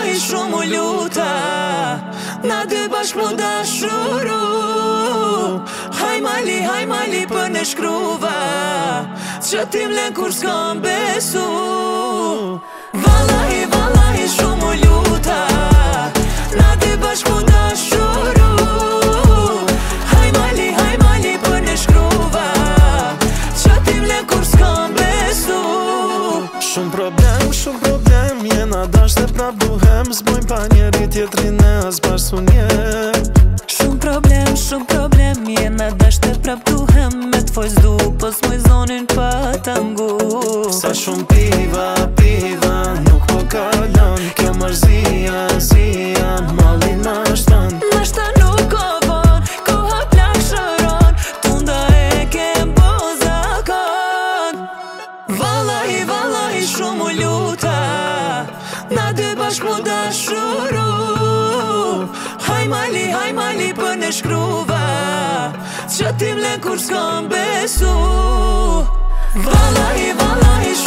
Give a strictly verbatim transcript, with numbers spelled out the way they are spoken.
vallahi shumë u luta, na dy bashk mu dashuru. Haj mali, haj mali për në shkruva, që tim len kur s'kam besu. Vallahi, vallahi shumë u luta, na dy bashk mu dashuru. Haj mali, haj mali për në shkruva, që tim len kur s'kam besu. Shumë problem, shumë problem, jena dasht e prap duhem, zbojmë pa njeri tjetrin e as bashkë njem. Shumë problem, shumë problem, jena dasht e prap duhem, me t'foj zdu, po s'moj zonin pa t'angu. Sa shumë piva, piva, nuk po kalon, kjo mërzia, zia, malin ma shtan. Nashta nuk o von, koha plak shëron, tunda e kem po zakon. Vallahi, vallahi shumë u luta, na dy bashk mu dashuru. Haj mali, haj mali për në shkruva, që tim len kur s'kam besu. Vallahi, vallahi